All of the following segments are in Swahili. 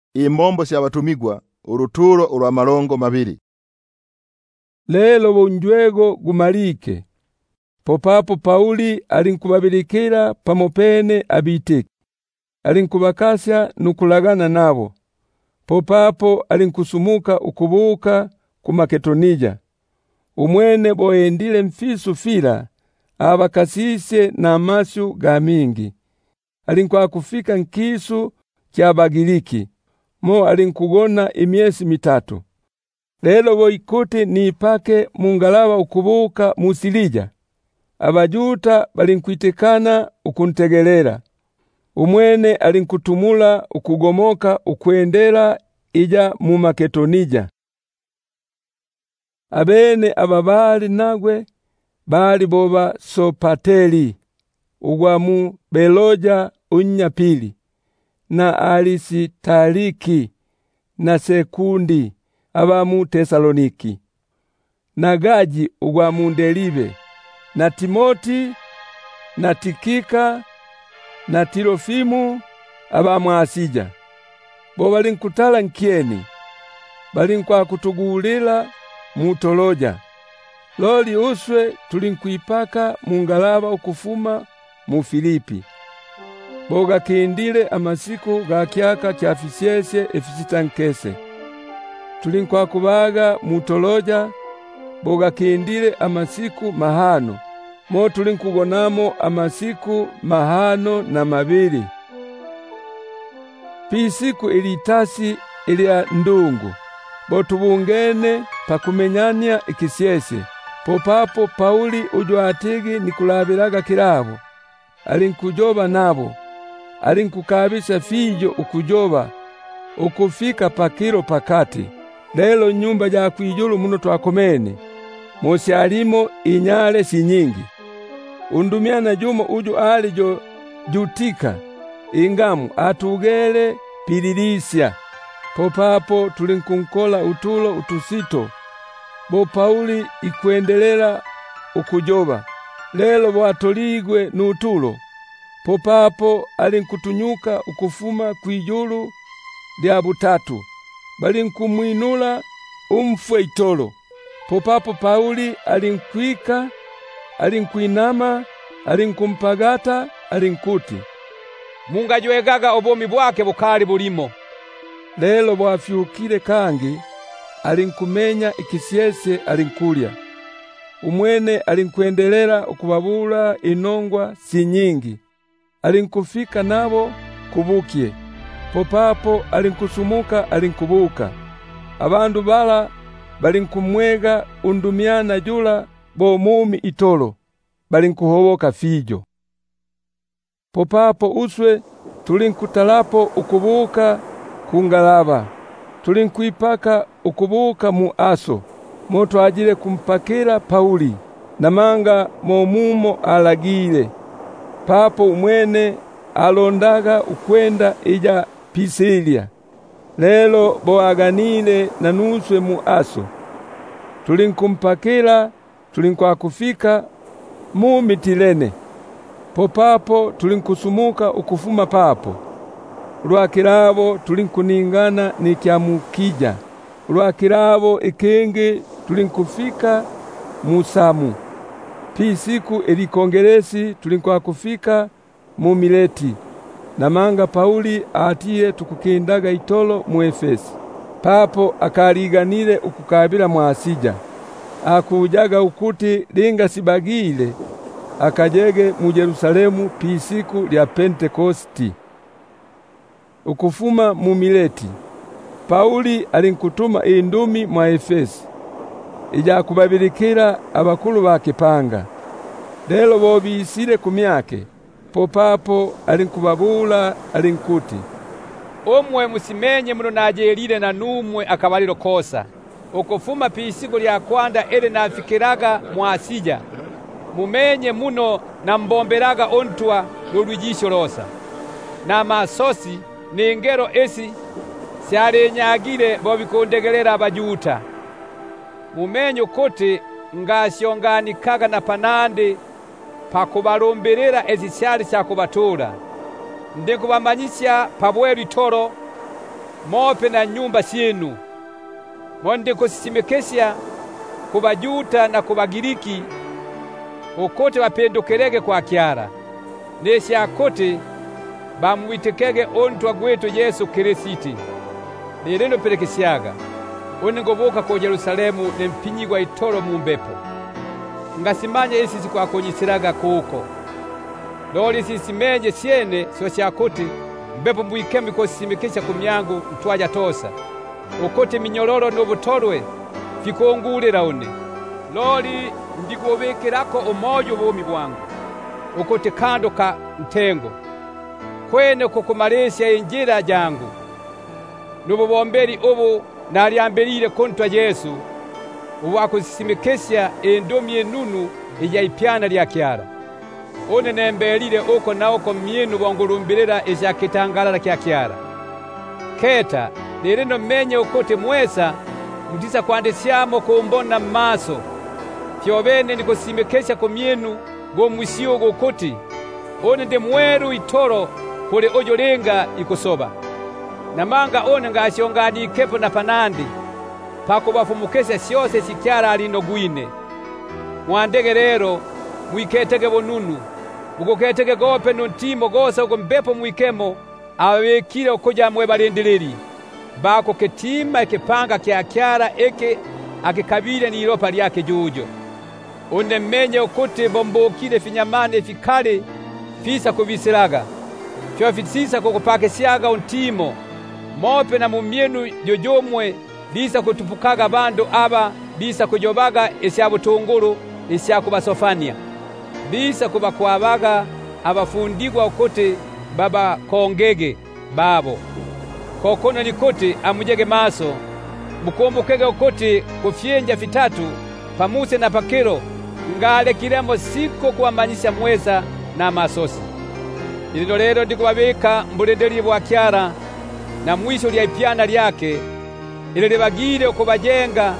Imbombo sya batumigwa uruturo urwa malongo mabiri. Lelo bunjwego gumalike. Popapo Pauli alinkubabilikira pamopene abiteki. Alinkubakasya nukulagana nabo. Popapo alinkusumuka ukubuka ku Makedoniya. Umwene boendile mfisu fila abakasise na amasyu ga mingi. Alinkwa kufika nkisu kya Bagiriki. Mo alinkugona imiesi mitatu. Lelo boikuti nipake mungalaba ukubuka Musilija. Abajuta balinkwitekana ukuntegelera. Umwene alinkutumula ukugomoka ukwendela ija mu Makedoniya. Abene ababali nagwe bali boba Sopateli ugwa mu Beloja unyapili na Alisitariki na Sekundi aba mu Tesaloniki na Gaji ugwa mu Delibe na Timoti na Tikika na Tirofimu aba mu Asija. Bo balinkutala nkieni balinkwa kutugulila mu Toloja. Loli uswe tulinkuipaka mungalaba ukufuma mu Filipi. Boga kindile amasiku ga kyaka kya Fisyesye efisitankese. Tulinkwa kubaga mu Toloja. Boga kindile amasiku mahano. Mo tulinkugonamo amasiku mahano na mabili. Pisiku ilitasi ilia ndungu. Bo tubungene pakumenyania ikisyesye. Popapo Pauli ujwatigi nikulabiraga kilabo. Alinkujoba nabo. Alinkukabisha fijo ukujoba. Ukufika pakilo pakati. Lelo nyumba ya kwijulu muno twakomene. Mosi alimo inyale si nyingi. Undumiana jumo uju alijo jutika. Ingamu atugele Pililisya. Popapo tulinkunkola utulo utusito. Bo Pauli ikwendelela ukujoba. Lelo bwatoligwe nutulo. Popapo alinkutunyuka ukufuma kwijulu lya butatu. Balinkumwinula umfwe itolo. Popapo Pauli alinkwika, alinkuinama, alinkumpagata, alinkuti, "Mungajwegaga obomi bwake bukali bulimo." Lelo bwafyukile kangi, alinkumenya ikisyesye alinkulya. Umwene alinkwendelera ukubabula inongwa si nyingi. Alinkufika nabo kubukye. Popapo alinkusumuka alinkubuka. Abandu bala balinkumwega undumiana jula bo mumi itolo. Balinkuhoboka fijo. Popapo uswe tulinkutalapo ukubuka kungalaba. Tulinkuipaka ukubuka mu Aso. Moto ajile kumpakira Pauli. Namanga momumo alagile. Papo umwene alondaga ukwenda ija Pisilia. Lelo boaganile na nuswe mu Aso. Tulinkumpakira, tulinkwa kufika mu Mitilene. Popapo tulinkusumuka ukufuma papo. Lwakilabo tulinkuningana ni Kyamukija. Lwakilabo ikingi tulinkufika Musamu. Pisiku elikongeresi tulinkwa kufika mu Mileti. Namanga Pauli atiye tukukindaga itolo mu Efesi. Papo akaliganile ukukabila mu Asija. Akujaga ukuti linga sibagile akajege mu Yerusalemu pisiku lya Pentekosti. Ukufuma mu Mileti, Pauli alinkutuma indumi mwa Efesi ija kubabilikira abakulu bakipanga. Lelo bobisire kumyake. Popapo alinkubabula alinkuti, "Omwe musimenye muno najelile na numwe akabaliro kosa. Ukufuma pisiku lya kwanda ele nafikiraga mu Asija. Mumenye muno na mbomberaga ontwa lulwijisho losa. Na masosi ni ngero esi syalenyagile bobikundegelera abajuta. Mumenye kuti ngasyonganikaga na panande pakubalomberera ezisyali syakubatura. Ndikubamanyisya pabwelu itolo mope na nyumba syenu. Monde kusisimikesha kubajuta na kubagiriki ukote bapendokerege kwa kyara. Nesi akote bamwitekege ontwa gwetu Yesu Kristo. Lero pelekesyaga one ngoboka ko Yerusalemu nempinyigwa itoro mu mbepo. Ngasimanye isi kwa konyisiraga kuko. Loli sisimenye syene so syakote mbepo mbwikemi ko simikesha kumyangu mtwaja tosa. Ukote minyororo n'obutorwe fikongulira one. Loli ndikubekerako umoyo bomi bwangu. Ukote kando ka ntengo kwene kukumalesya injira jangu. Nububomberi ubu naliambelile kontwa Yesu uwakusimikesya endomi enunu iya ipyana lya kyara. One nembelile uko na uko myenu bongulumbirira isya kitangalala kya kyara. Keta lirino menye ukote mwesa mutisa kwandesyamo kumbona maso. Fyobene nikusimikesya kumyenu go mwisio go koti. One nde mweru itoro kule ojo lenga ikusoba. Namanga one ngashongani kepo na panandi. Pako bafumukesya syose sikyara alino gwine. Mwandege rero mwiketege bonunu. Mukoketege gope nuntimo gosa uko mbepo mwikemo awekile ukoja mwe balendeleri. Bako ketima ekepanga kya kyara eke akekabile ni iropa lyake jujo. One menye ukote bombokile finyamane fikale fisa kubisiraga. Fyo fisisa kukupake syaga untimo. Mope na mumyenu jojomwe lisa kutupukaga bando aba lisa kujobaga esyabutunguru esyakubasofania. Lisa kubakwabaga abafundigwa ukote baba kongege babo. Kokono likote amujege maso. Mukombukege ukote kufyenja fitatu pamuse na pakero ngale kiremo siko kuwamanyisha mweza na masosi. Ililo lero ndikubabeka mbulendeli bwa kyara na mwisho lya ipyana lyake ile libagire ukubajenga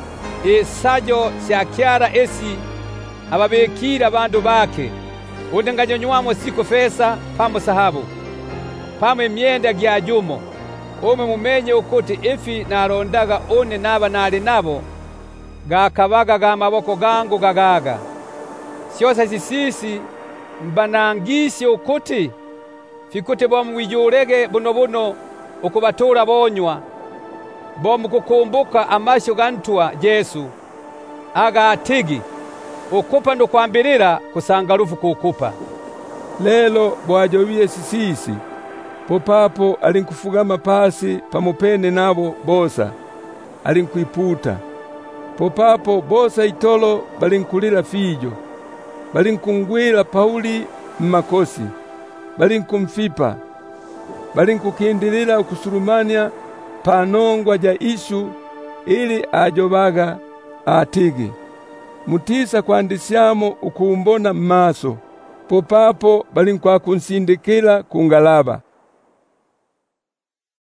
esajo sya kyara esi ababekira bandu bake. Undenganyonywamo siko fesa pamo sahabu pamo emyenda gya jumo. Ome mumenye ukote efi na arondaga one naba nali nabo gakabaga ga maboko gangu gagaga. Syosa sisisi mbanangisye ukote fikote bomwijurege bunobuno ukubatura bonywa bomukukumbuka amasho gantwa Yesu aga atigi ukupa ndo kwambirira kusangarufu kukupa. Lelo bwajobiye sisisi popapo alinkufugama pasi pamupene nabo bosa alinkwiputa. Popapo bosa itolo balinkulira fijo. Balinkungwila Pauli mmakosi. Balinkumfipa. Balinkukindilila ukusurumania panongwa ja ishu ili ajobaga atigi. Mutisa kwandisyamo ukumbona maso. Popapo balinkwakunsindikila kungalaba.